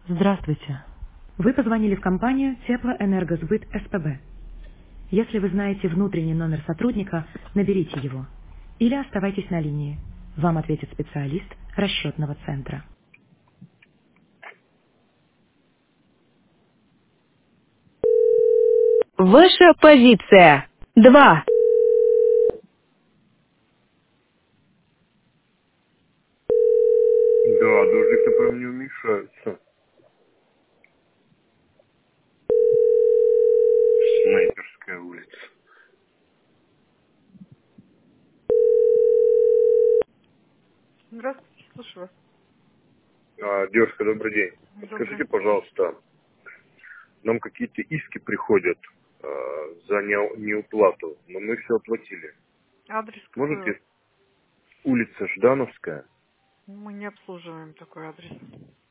Здравствуйте. Вы позвонили в компанию Теплоэнергосбыт СПБ. Если вы знаете внутренний номер сотрудника, наберите его. Или оставайтесь на линии. Вам ответит специалист расчетного центра. Ваша позиция. 2. Да, дождик-то прям не уменьшается. Снайперская улица. Здравствуйте, слушаю вас. Девушка, добрый день. Добрый. Скажите, пожалуйста, нам какие-то иски приходят за неуплату, но мы все оплатили. Адрес какой у вас? Можете улица Ждановская, Мы не обслуживаем такой адрес.